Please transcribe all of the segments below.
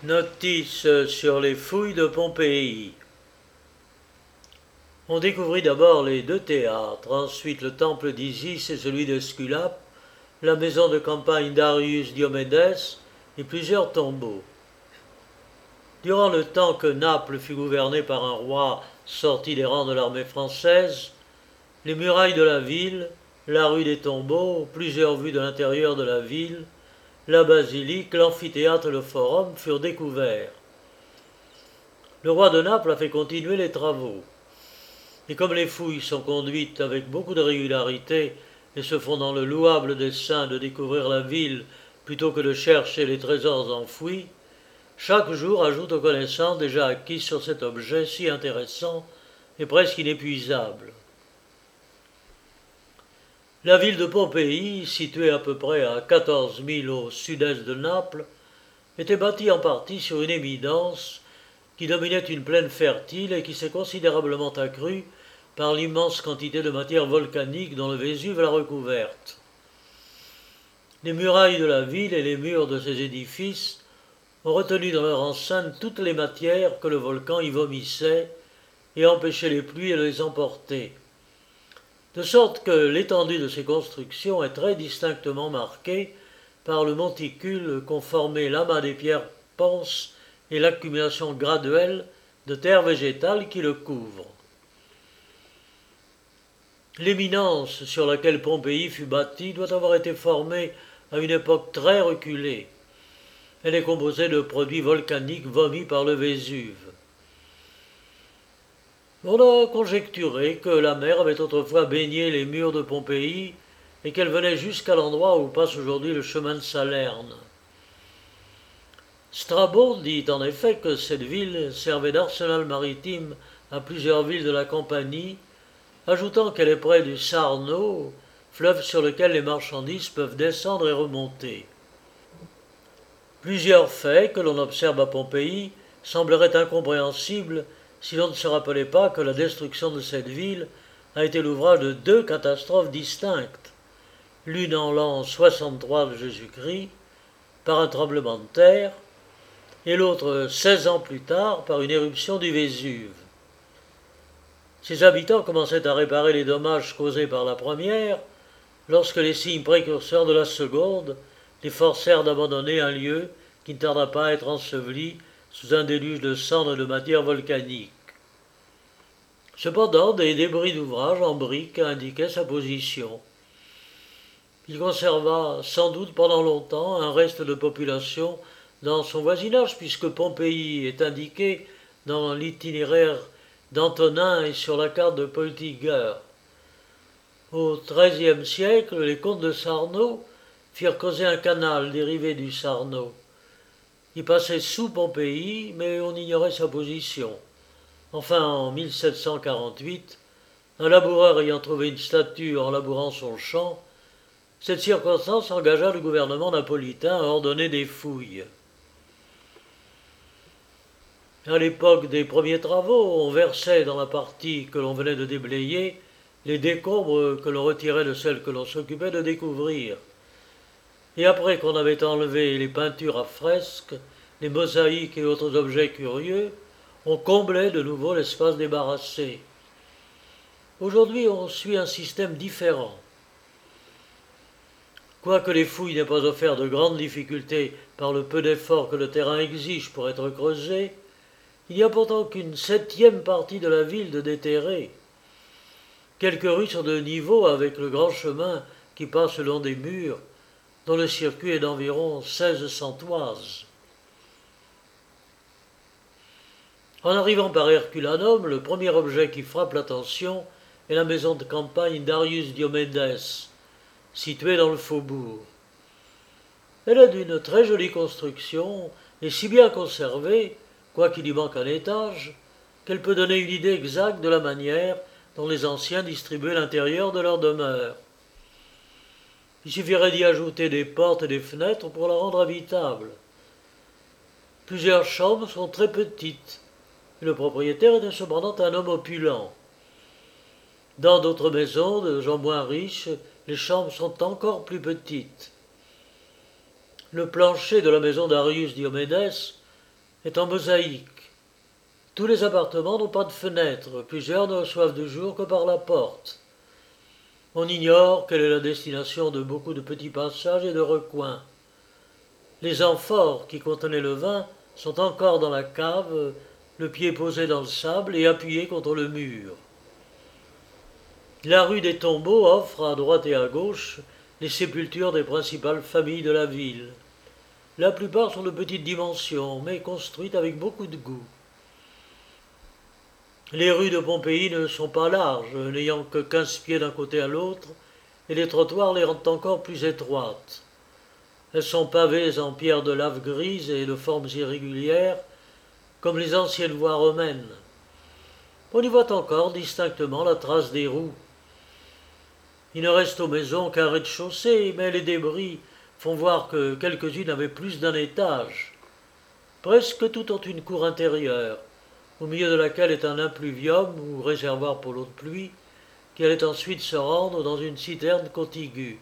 Notice sur les fouilles de Pompéi. On découvrit d'abord les deux théâtres, ensuite le temple d'Isis et celui d'Esculape, la maison de campagne d'Arius Diomédès et plusieurs tombeaux. Durant le temps que Naples fut gouvernée par un roi sorti des rangs de l'armée française, les murailles de la ville, la rue des tombeaux, plusieurs vues de l'intérieur de la ville, la basilique, l'amphithéâtre et le forum furent découverts. Le roi de Naples a fait continuer les travaux. Et comme les fouilles sont conduites avec beaucoup de régularité et se font dans le louable dessein de découvrir la ville plutôt que de chercher les trésors enfouis, chaque jour ajoute aux connaissances déjà acquises sur cet objet si intéressant et presque inépuisable. La ville de Pompéi, située à peu près à 14 milles au sud-est de Naples, était bâtie en partie sur une éminence qui dominait une plaine fertile et qui s'est considérablement accrue par l'immense quantité de matière volcanique dont le Vésuve l'a recouverte. Les murailles de la ville et les murs de ses édifices ont retenu dans leur enceinte toutes les matières que le volcan y vomissait et empêché les pluies de les emporter. De sorte que l'étendue de ces constructions est très distinctement marquée par le monticule qu'ont formé l'amas des pierres ponces et l'accumulation graduelle de terre végétale qui le couvre. L'éminence sur laquelle Pompéi fut bâtie doit avoir été formée à une époque très reculée. Elle est composée de produits volcaniques vomis par le Vésuve. On a conjecturé que la mer avait autrefois baigné les murs de Pompéi et qu'elle venait jusqu'à l'endroit où passe aujourd'hui le chemin de Salerne. Strabon dit en effet que cette ville servait d'arsenal maritime à plusieurs villes de la Campanie, ajoutant qu'elle est près du Sarno, fleuve sur lequel les marchandises peuvent descendre et remonter. Plusieurs faits que l'on observe à Pompéi sembleraient incompréhensibles si l'on ne se rappelait pas que la destruction de cette ville a été l'ouvrage de deux catastrophes distinctes, l'une en l'an 63 de Jésus-Christ, par un tremblement de terre, et l'autre 16 ans plus tard par une éruption du Vésuve. Ses habitants commençaient à réparer les dommages causés par la première, lorsque les signes précurseurs de la seconde les forcèrent d'abandonner un lieu qui ne tarda pas à être enseveli sous un déluge de cendres et de matière volcanique. Cependant, des débris d'ouvrages en briques indiquaient sa position. Il conserva sans doute pendant longtemps un reste de population dans son voisinage, puisque Pompéi est indiqué dans l'itinéraire d'Antonin et sur la carte de Peutiger. Au XIIIe siècle, les comtes de Sarno firent creuser un canal dérivé du Sarno. Il passait sous Pompéi, mais on ignorait sa position. Enfin, en 1748, un laboureur ayant trouvé une statue en labourant son champ, cette circonstance engagea le gouvernement napolitain à ordonner des fouilles. À l'époque des premiers travaux, on versait dans la partie que l'on venait de déblayer les décombres que l'on retirait de celles que l'on s'occupait de découvrir. Et après qu'on avait enlevé les peintures à fresques, les mosaïques et autres objets curieux, on comblait de nouveau l'espace débarrassé. Aujourd'hui, on suit un système différent. Quoique les fouilles n'aient pas offert de grandes difficultés par le peu d'efforts que le terrain exige pour être creusé, il n'y a pourtant qu'une septième partie de la ville de déterrée. Quelques rues sont de niveau avec le grand chemin qui passe le long des murs, dont le circuit est d'environ 1600 toises. En arrivant par Herculanum, le premier objet qui frappe l'attention est la maison de campagne d'Arius Diomédès, située dans le faubourg. Elle est d'une très jolie construction et si bien conservée, quoiqu'il y manque un étage, qu'elle peut donner une idée exacte de la manière dont les anciens distribuaient l'intérieur de leur demeure. Il suffirait d'y ajouter des portes et des fenêtres pour la rendre habitable. Plusieurs chambres sont très petites, et le propriétaire était cependant un homme opulent. Dans d'autres maisons de gens moins riches, les chambres sont encore plus petites. Le plancher de la maison d'Arius Diomédès est en mosaïque. Tous les appartements n'ont pas de fenêtres, plusieurs ne reçoivent de jour que par la porte. On ignore quelle est la destination de beaucoup de petits passages et de recoins. Les amphores qui contenaient le vin sont encore dans la cave, le pied posé dans le sable et appuyé contre le mur. La rue des Tombeaux offre à droite et à gauche les sépultures des principales familles de la ville. La plupart sont de petite dimension, mais construites avec beaucoup de goût. Les rues de Pompéi ne sont pas larges, n'ayant que 15 pieds d'un côté à l'autre, et les trottoirs les rendent encore plus étroites. Elles sont pavées en pierre de lave grise et de formes irrégulières, comme les anciennes voies romaines. On y voit encore distinctement la trace des roues. Il ne reste aux maisons qu'un rez-de-chaussée, mais les débris font voir que quelques-unes avaient plus d'un étage. Presque toutes ont une cour intérieure, au milieu de laquelle est un impluvium ou réservoir pour l'eau de pluie, qui allait ensuite se rendre dans une citerne contiguë.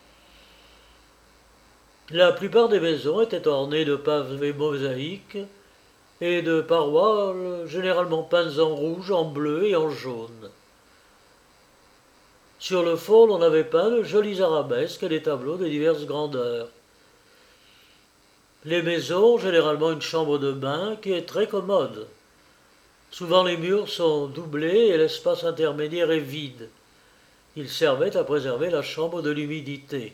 La plupart des maisons étaient ornées de pavés mosaïques et de parois généralement peintes en rouge, en bleu et en jaune. Sur le fond, on avait peint de jolis arabesques et des tableaux de diverses grandeurs. Les maisons ont généralement une chambre de bain qui est très commode. Souvent les murs sont doublés et l'espace intermédiaire est vide. Ils servaient à préserver la chambre de l'humidité.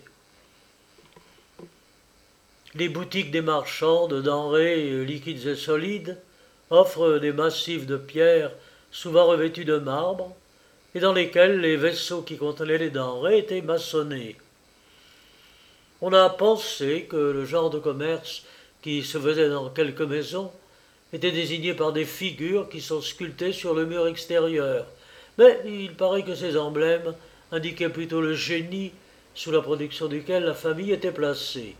Les boutiques des marchands de denrées liquides et solides offrent des massifs de pierre souvent revêtus de marbre et dans lesquels les vaisseaux qui contenaient les denrées étaient maçonnés. On a pensé que le genre de commerce qui se faisait dans quelques maisons était désigné par des figures qui sont sculptées sur le mur extérieur, mais il paraît que ces emblèmes indiquaient plutôt le génie sous la production duquel la famille était placée.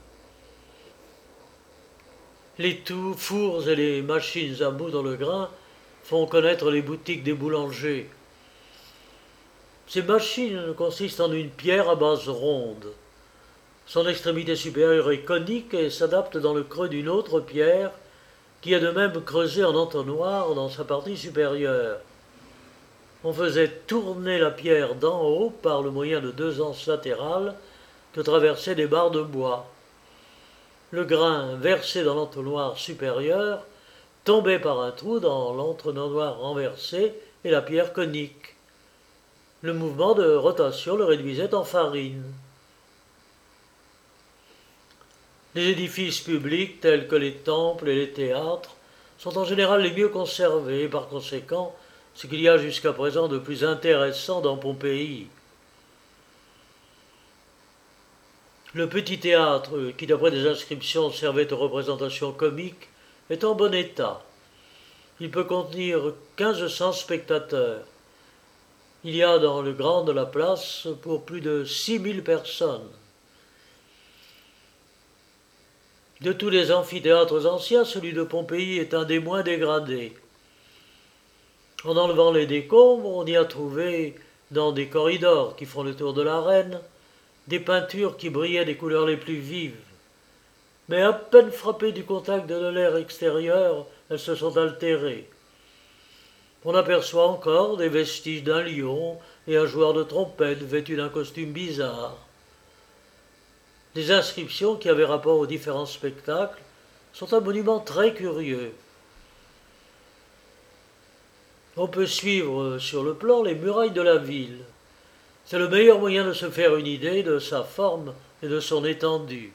Les fours et les machines à moudre le grain font connaître les boutiques des boulangers. Ces machines consistent en une pierre à base ronde. Son extrémité supérieure est conique et s'adapte dans le creux d'une autre pierre qui est de même creusée en entonnoir dans sa partie supérieure. On faisait tourner la pierre d'en haut par le moyen de 2 anses latérales que traversaient des barres de bois. Le grain versé dans l'entonnoir supérieur tombait par un trou dans l'entonnoir renversé et la pierre conique. Le mouvement de rotation le réduisait en farine. Les édifices publics tels que les temples et les théâtres sont en général les mieux conservés et par conséquent ce qu'il y a jusqu'à présent de plus intéressant dans Pompéi. Le petit théâtre, qui d'après des inscriptions servait aux représentations comiques, est en bon état. Il peut contenir 1500 spectateurs. Il y a dans le grand de la place pour plus de 6000 personnes. De tous les amphithéâtres anciens, celui de Pompéi est un des moins dégradés. En enlevant les décombres, on y a trouvé, dans des corridors qui font le tour de l'arène, des peintures qui brillaient des couleurs les plus vives. Mais à peine frappées du contact de l'air extérieur, elles se sont altérées. On aperçoit encore des vestiges d'un lion et un joueur de trompette vêtu d'un costume bizarre. Les inscriptions qui avaient rapport aux différents spectacles sont un monument très curieux. On peut suivre sur le plan les murailles de la ville. C'est le meilleur moyen de se faire une idée de sa forme et de son étendue.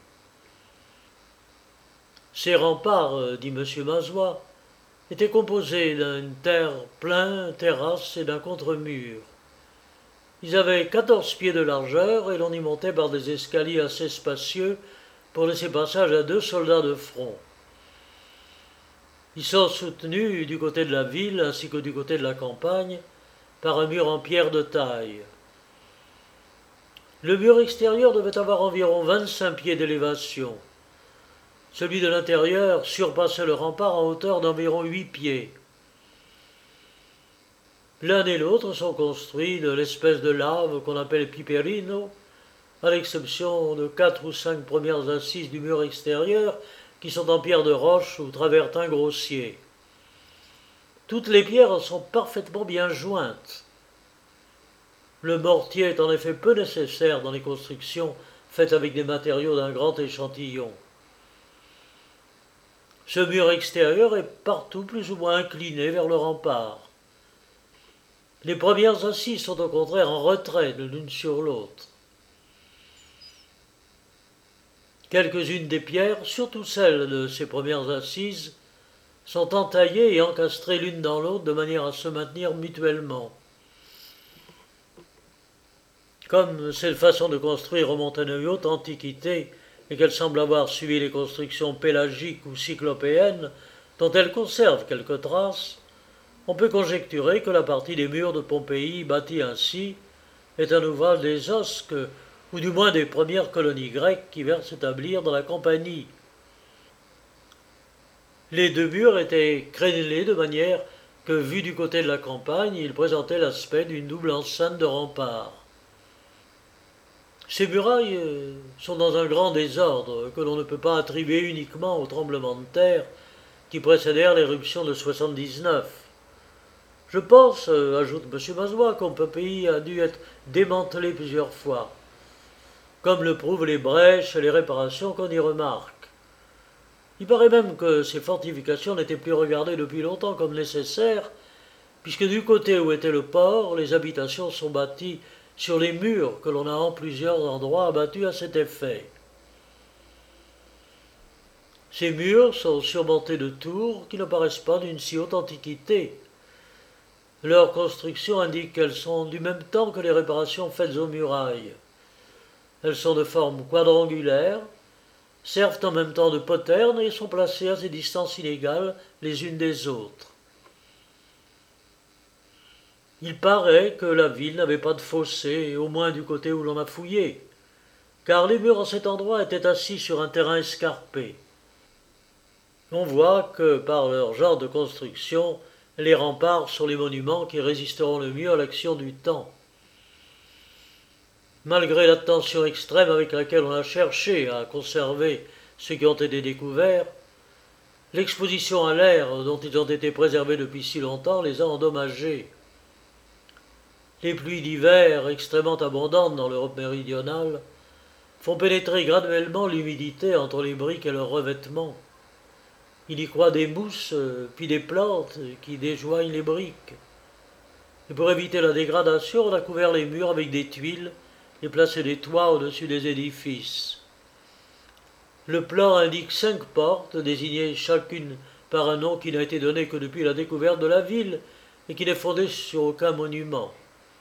Ces remparts, dit M. Mazois, étaient composés d'une terre-plein, terrasse et d'un contre-mur. Ils avaient 14 pieds de largeur et l'on y montait par des escaliers assez spacieux pour laisser passage à 2 soldats de front. Ils sont soutenus du côté de la ville ainsi que du côté de la campagne par un mur en pierre de taille. Le mur extérieur devait avoir environ 25 pieds d'élévation. Celui de l'intérieur surpassait le rempart en hauteur d'environ 8 pieds. L'un et l'autre sont construits de l'espèce de lave qu'on appelle piperino, à l'exception de 4 ou 5 premières assises du mur extérieur, qui sont en pierre de roche ou travertin grossier. Toutes les pierres sont parfaitement bien jointes. Le mortier est en effet peu nécessaire dans les constructions faites avec des matériaux d'un grand échantillon. Ce mur extérieur est partout plus ou moins incliné vers le rempart. Les premières assises sont au contraire en retrait de l'une sur l'autre. Quelques-unes des pierres, surtout celles de ces premières assises, sont entaillées et encastrées l'une dans l'autre de manière à se maintenir mutuellement. Comme cette façon de construire remonte à une haute antiquité et qu'elle semble avoir suivi les constructions pélagiques ou cyclopéennes, dont elle conserve quelques traces, on peut conjecturer que la partie des murs de Pompéi bâtie ainsi est un ouvrage des Osques, ou du moins des premières colonies grecques qui vinrent s'établir dans la Campanie. Les deux murs étaient crénelés de manière que, vus du côté de la campagne, ils présentaient l'aspect d'une double enceinte de remparts. Ces murailles sont dans un grand désordre que l'on ne peut pas attribuer uniquement aux tremblements de terre qui précédèrent l'éruption de 79. Je pense, ajoute M. Mazois, que Pompéi a dû être démantelé plusieurs fois, comme le prouvent les brèches et les réparations qu'on y remarque. Il paraît même que ces fortifications n'étaient plus regardées depuis longtemps comme nécessaires, puisque du côté où était le port, les habitations sont bâties sur les murs que l'on a en plusieurs endroits abattus à cet effet. Ces murs sont surmontés de tours qui ne paraissent pas d'une si haute antiquité. Leur construction indique qu'elles sont du même temps que les réparations faites aux murailles. Elles sont de forme quadrangulaire, servent en même temps de poterne et sont placées à des distances inégales les unes des autres. Il paraît que la ville n'avait pas de fossé, au moins du côté où l'on a fouillé, car les murs en cet endroit étaient assis sur un terrain escarpé. On voit que, par leur genre de construction, les remparts sont les monuments qui résisteront le mieux à l'action du temps. Malgré l'attention extrême avec laquelle on a cherché à conserver ceux qui ont été découverts, l'exposition à l'air dont ils ont été préservés depuis si longtemps les a endommagés. Les pluies d'hiver, extrêmement abondantes dans l'Europe méridionale, font pénétrer graduellement l'humidité entre les briques et leurs revêtements. Il y croît des mousses, puis des plantes qui déjoignent les briques. Et pour éviter la dégradation, on a couvert les murs avec des tuiles et placé des toits au-dessus des édifices. Le plan indique 5 portes, désignées chacune par un nom qui n'a été donné que depuis la découverte de la ville et qui n'est fondé sur aucun monument.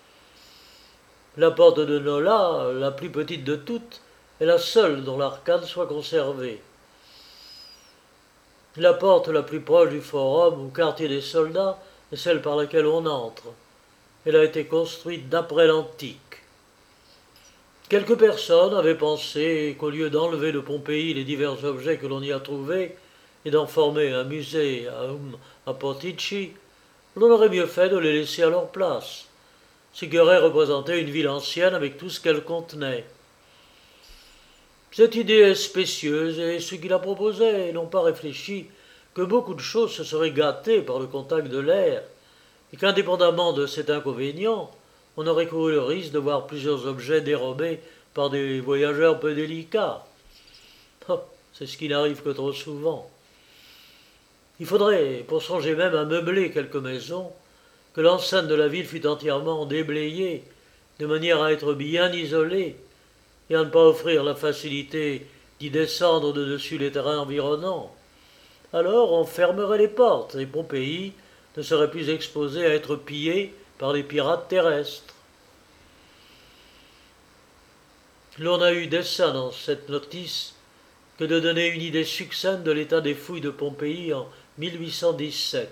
La porte de Nola, la plus petite de toutes, est la seule dont l'arcade soit conservée. La porte la plus proche du forum ou quartier des soldats est celle par laquelle on entre. Elle a été construite d'après l'antique. Quelques personnes avaient pensé qu'au lieu d'enlever de Pompéi les divers objets que l'on y a trouvés et d'en former un musée à Portici, l'on aurait mieux fait de les laisser à leur place, ce qui aurait représenté une ville ancienne avec tout ce qu'elle contenait. Cette idée est spécieuse et ceux qui la proposaient n'ont pas réfléchi que beaucoup de choses se seraient gâtées par le contact de l'air et qu'indépendamment de cet inconvénient, on aurait couru le risque de voir plusieurs objets dérobés par des voyageurs peu délicats. Oh, c'est ce qui n'arrive que trop souvent. Il faudrait, pour songer même à meubler quelques maisons, que l'enceinte de la ville fût entièrement déblayée, de manière à être bien isolée, et à ne pas offrir la facilité d'y descendre de dessus les terrains environnants. Alors on fermerait les portes, et Pompéi ne serait plus exposé à être pillé par les pirates terrestres. L'on a eu dessein dans cette notice que de donner une idée succincte de l'état des fouilles de Pompéi en 1817.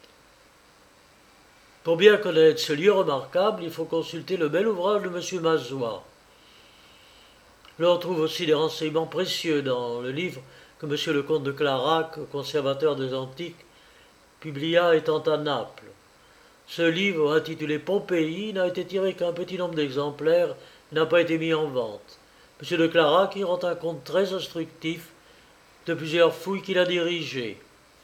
Pour bien connaître ce lieu remarquable, il faut consulter le bel ouvrage de M. Mazois. L'on trouve aussi des renseignements précieux dans le livre que M. le comte de Clarac, conservateur des antiques, publia étant à Naples. Ce livre, intitulé Pompéi, n'a été tiré qu'un petit nombre d'exemplaires et n'a pas été mis en vente. M. de Clarac y rend un compte très instructif de plusieurs fouilles qu'il a dirigées.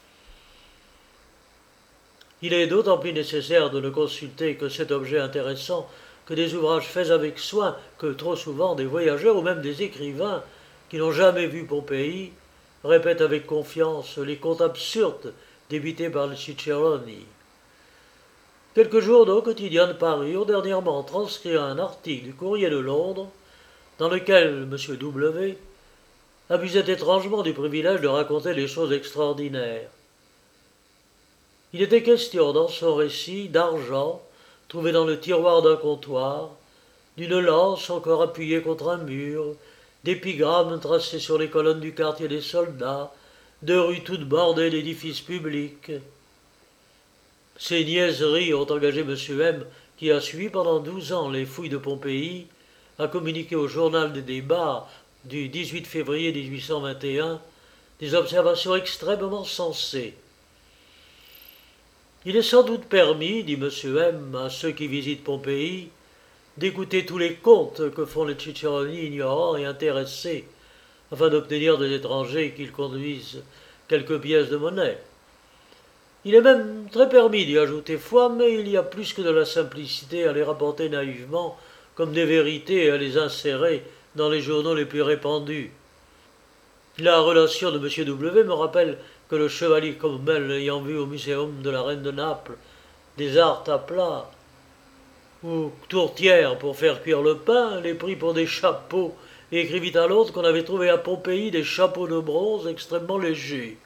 Il est d'autant plus nécessaire de ne consulter que cet objet intéressant que des ouvrages faits avec soin, que trop souvent des voyageurs ou même des écrivains qui n'ont jamais vu Pompéi répètent avec confiance les contes absurdes débités par le Ciceroni. Quelques journaux quotidiens de Paris ont dernièrement transcrit un article du Courrier de Londres dans lequel M. W. abusait étrangement du privilège de raconter des choses extraordinaires. Il était question dans son récit d'argent trouvé dans le tiroir d'un comptoir, d'une lance encore appuyée contre un mur, d'épigrammes tracés sur les colonnes du quartier des soldats, de rues toutes bordées d'édifices publics. Ces niaiseries ont engagé M. M, qui a suivi pendant 12 ans les fouilles de Pompéi, à communiquer au journal des débats du 18 février 1821 des observations extrêmement sensées. Il est sans doute permis, dit M. M, à ceux qui visitent Pompéi, d'écouter tous les contes que font les Ciceroni ignorants et intéressés, afin d'obtenir des étrangers qu'ils conduisent quelques pièces de monnaie. Il est même très permis d'y ajouter foi, mais il y a plus que de la simplicité à les rapporter naïvement comme des vérités et à les insérer dans les journaux les plus répandus. La relation de M. W. me rappelle que le chevalier Commel, ayant vu au muséum de la Reine de Naples des artes à plat ou tourtières pour faire cuire le pain, les prit pour des chapeaux et écrivit à l'autre qu'on avait trouvé à Pompéi des chapeaux de bronze extrêmement légers.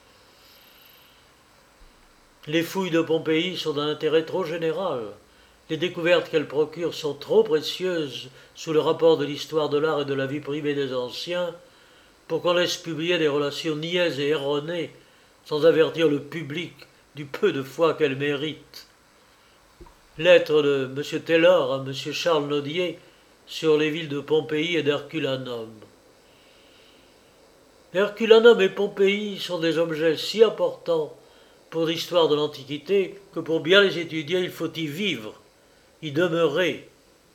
Les fouilles de Pompéi sont d'un intérêt trop général. Les découvertes qu'elles procurent sont trop précieuses sous le rapport de l'histoire de l'art et de la vie privée des anciens pour qu'on laisse publier des relations niaises et erronées sans avertir le public du peu de foi qu'elles méritent. Lettre de M. Taylor à M. Charles Nodier sur les villes de Pompéi et d'Herculanum. Herculanum et Pompéi sont des objets si importants pour l'histoire de l'Antiquité que pour bien les étudier, il faut y vivre, y demeurer.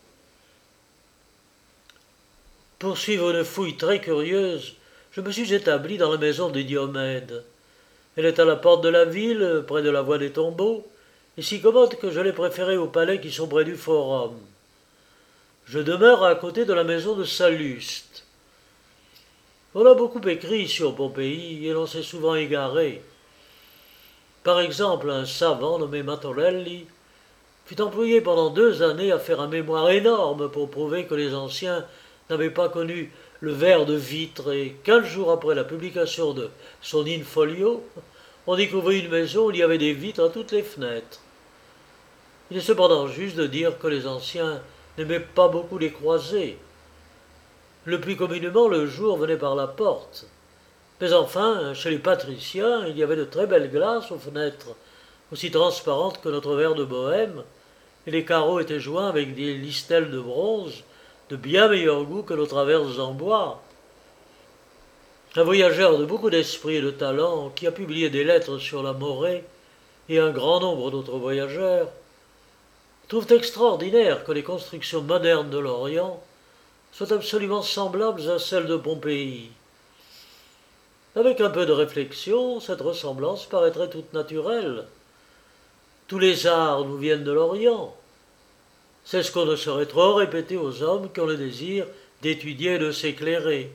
Pour suivre une fouille très curieuse, je me suis établi dans la maison de Diomède. Elle est à la porte de la ville, près de la voie des tombeaux, et si commode que je l'ai préférée aux palais qui sont près du forum. Je demeure à côté de la maison de Salluste. On a beaucoup écrit sur Pompéi et l'on s'est souvent égaré. Par exemple, un savant nommé Matorelli fut employé pendant 2 années à faire un mémoire énorme pour prouver que les anciens n'avaient pas connu le verre de vitre, et 15 jours après la publication de son in-folio, on découvrit une maison où il y avait des vitres à toutes les fenêtres. Il est cependant juste de dire que les anciens n'aimaient pas beaucoup les croisées. Le plus communément, le jour venait par la porte. Mais enfin, chez les patriciens, il y avait de très belles glaces aux fenêtres, aussi transparentes que notre verre de Bohême, et les carreaux étaient joints avec des listelles de bronze, de bien meilleur goût que nos traverses en bois. Un voyageur de beaucoup d'esprit et de talent, qui a publié des lettres sur la Morée, et un grand nombre d'autres voyageurs, trouve extraordinaire que les constructions modernes de l'Orient soient absolument semblables à celles de Pompéi. Avec un peu de réflexion, cette ressemblance paraîtrait toute naturelle. Tous les arts nous viennent de l'Orient. C'est ce qu'on ne saurait trop répéter aux hommes qui ont le désir d'étudier et de s'éclairer.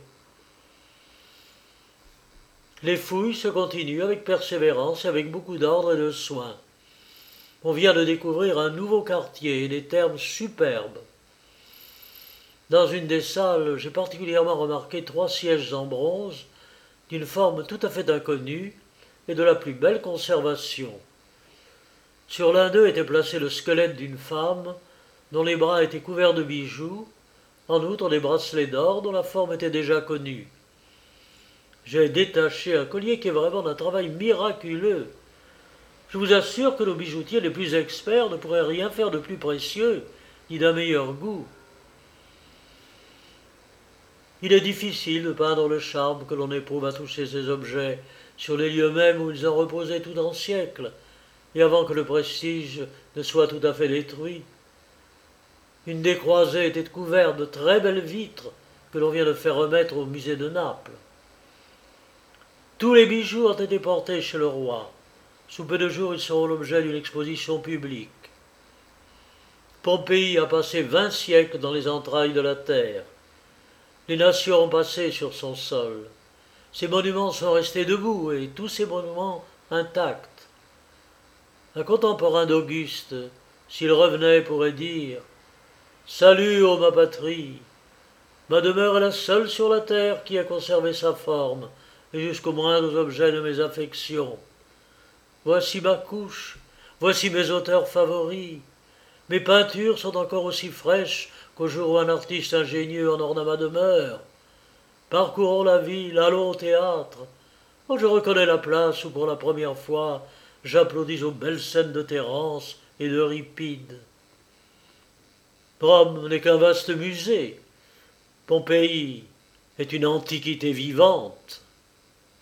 Les fouilles se continuent avec persévérance et avec beaucoup d'ordre et de soin. On vient de découvrir un nouveau quartier et des termes superbes. Dans une des salles, j'ai particulièrement remarqué 3 sièges en bronze, d'une forme tout à fait inconnue et de la plus belle conservation. Sur l'un d'eux était placé le squelette d'une femme dont les bras étaient couverts de bijoux, en outre des bracelets d'or dont la forme était déjà connue. J'ai détaché un collier qui est vraiment d'un travail miraculeux. Je vous assure que nos bijoutiers les plus experts ne pourraient rien faire de plus précieux, ni d'un meilleur goût. Il est difficile de peindre le charme que l'on éprouve à toucher ces objets sur les lieux mêmes où ils ont reposé tout un siècle, et avant que le prestige ne soit tout à fait détruit. Une des croisées était couverte de très belles vitres que l'on vient de faire remettre au musée de Naples. Tous les bijoux ont été portés chez le roi. Sous peu de jours, ils seront l'objet d'une exposition publique. Pompéi a passé 20 siècles dans les entrailles de la terre. Les nations ont passé sur son sol. Ces monuments sont restés debout et tous ces monuments intacts. Un contemporain d'Auguste, s'il revenait, pourrait dire « Salut, ô ma patrie! Ma demeure est la seule sur la terre qui a conservé sa forme et jusqu'aux moindres objets de mes affections. Voici ma couche, voici mes auteurs favoris. Mes peintures sont encore aussi fraîches qu'au jour où un artiste ingénieux en orna ma demeure. Parcourons la ville, allons au théâtre. Oh, je reconnais la place où pour la première fois j'applaudis aux belles scènes de Terence et d'Euripide. Rome n'est qu'un vaste musée. Pompéi est une antiquité vivante.